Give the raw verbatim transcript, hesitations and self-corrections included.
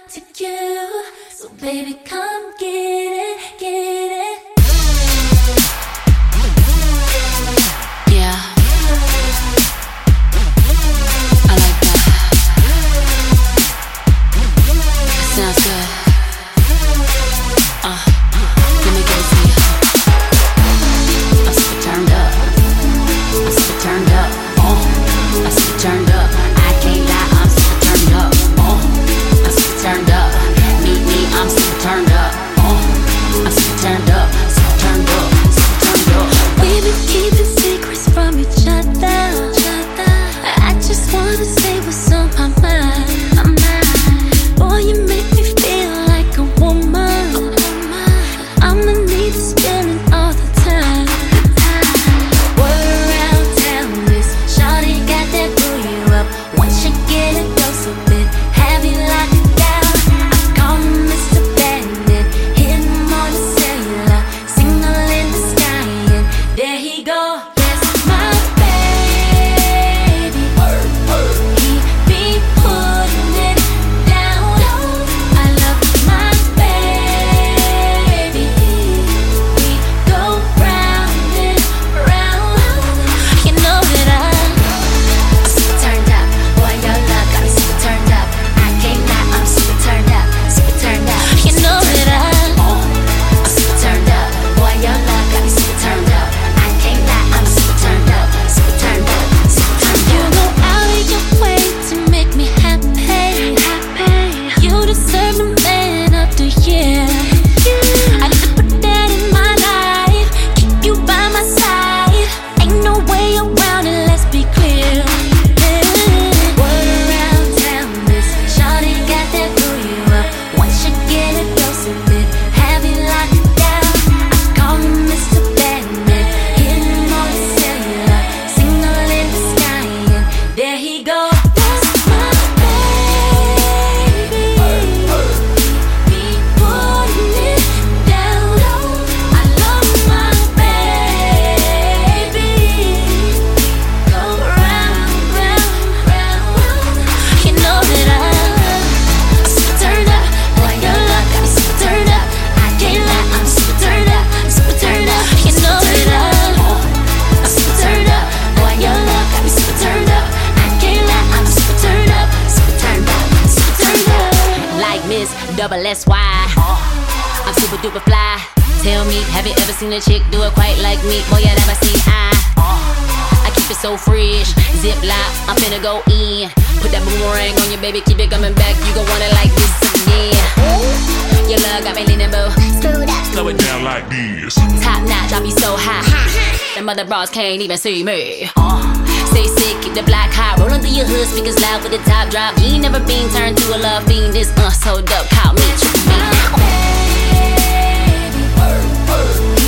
to you. So baby, come get it, get it. Yeah, I like that. Sounds good. Uh, let me give it to you. I'm super turned up. I'm super turned up. Oh, I'm super turned up. I can't lie, I'm super turned up. Oh, I'm super turned up. Meet me, I'm super turned up. Oh, I'm super turned up. Super turned up. Super turned up. We've been keeping secrets from each other. I just wanna say what's on my mind. Boy, you make me feel like a woman. I'ma need this feeling all the time. Word around town is shawty got that booty up. Once you get a dose of it, have you locked it down. I call him Mister Bandit, hit him on the cellular, signal in the sky, and there he go. That's my baby. He be putting it down. I love my baby. We go round and round. You know that I'm super turned up. Boy, your love got me super turned up. I can't lie, I'm super turned up, super turned up. You know that I'm I'm super turned up. Boy, your love got me super turned up. I can't lie, I'm super turned up, super turned up, super turned up. You go out of your way to make me happy, happy. You deserve a man of the year. I need to put that in my life, keep you by my side. Ain't no way around it, let's be clear. Word around town is shawty got that booty up. Once you get a dose of it, have you locked it down. I call him Mister Bandit, hit him on the cellular, signal in the sky, and there he go. That's my baby. Be putting it down. I love my baby. Go round, round, round. You know that I'm super turned up. Boy, your love got me super turned up. I can't lie, I'm super turned up, super turned up. You know that I'm I'm super turned up. Boy, your love got me super turned up. I can't lie, I'm super turned up, super turned up, super turned up. Like Miss Double S Y. I'm super duper fly. Tell me, have you ever seen a chick do it quite like me? Boy, you never seen I. I keep it so fresh. Zip lock, I'm finna go in. Put that boomerang on your baby, keep it coming back. You gon' want it like this again. Your love got me leaning, boo. Screwed up. Slow it down like this. Top notch, I be so high. Them other bras can't even see me. Uh, stay sick, keep the black high. Rollin' through your hood, speakers loud with the top drop. You ain't never been turned to a love fiend. This uh so dope, call me, trick me. Baby.